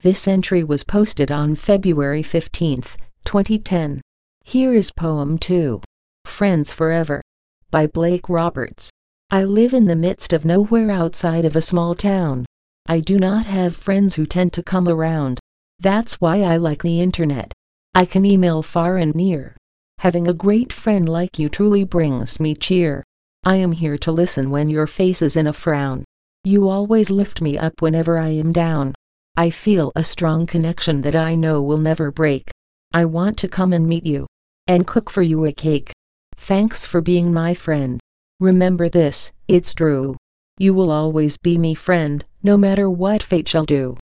This entry was posted on February 15, 2010. Here is Poem 2. Friends Forever, by Blake Roberts. I live in the midst of nowhere outside of a small town. I do not have friends who tend to come around. That's why I like the internet. I can email far and near. Having a great friend like you truly brings me cheer. I am here to listen when your face is in a frown. You always lift me up whenever I am down. I feel a strong connection that I know will never break. I want to come and meet you and cook for you a cake. Thanks for being my friend. Remember this, it's true. You will always be me friend, no matter what fate shall do.